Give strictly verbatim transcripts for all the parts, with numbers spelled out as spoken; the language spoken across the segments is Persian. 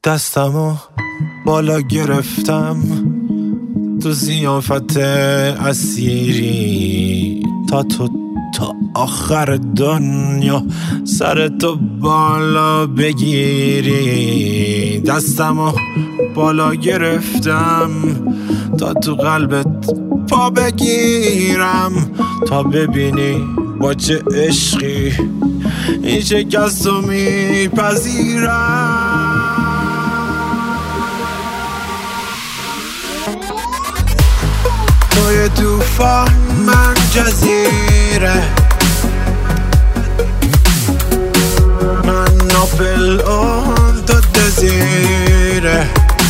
دستمو بالا گرفتم تو ضیافت اسیری تا تو تا آخر دنیا سر تو بالا بگیری. دستمو بالا گرفتم تا تو قلبت پا بگیرم تا ببینی با چه عشقی این شکست رو میپذیرم. توی توفان من جزیره، من ناپل اون تو دزیره،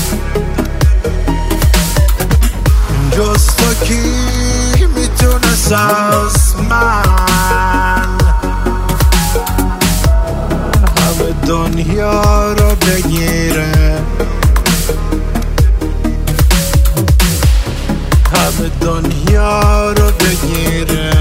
جز تو کی میتونست از من همه دنیا رو بگیره، همه دنیا رو بگیره.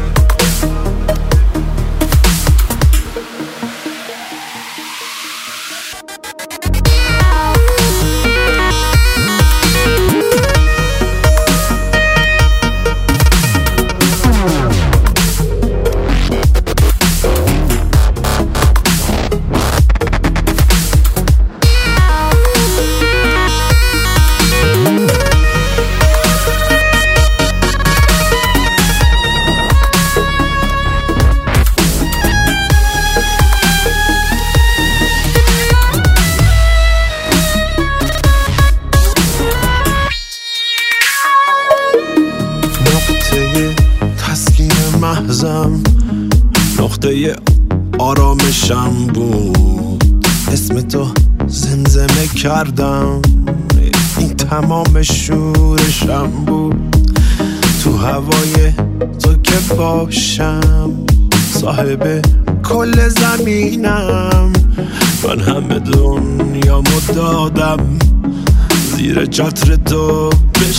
تسکین محضم نقطه آرامشم بود، اسم تو زمزمه کردم این تمام شورشم بود. تو هوای تو که باشم صاحب کل زمینم، من همه دنیامو دادم زیر چتر تو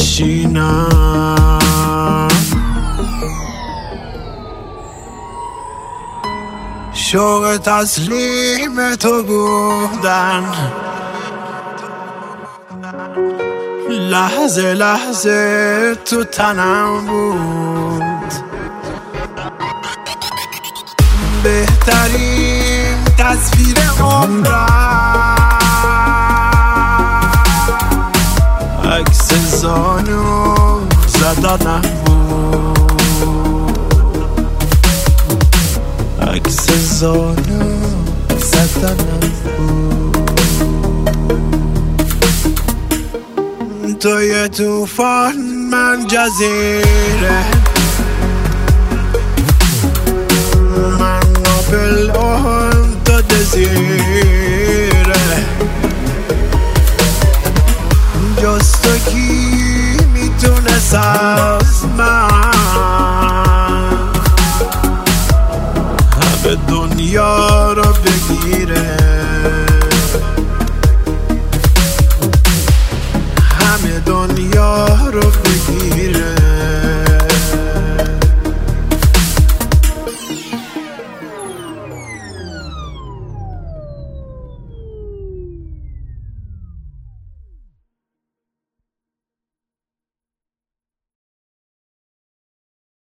بشینم. شوق تسلیم تو بودن لحظه لحظه تو تنم بود، بهترین تصویر عمرم عکس زانو زدنم بود، عکس زانو زدنم بود. توی توفان من جزیره،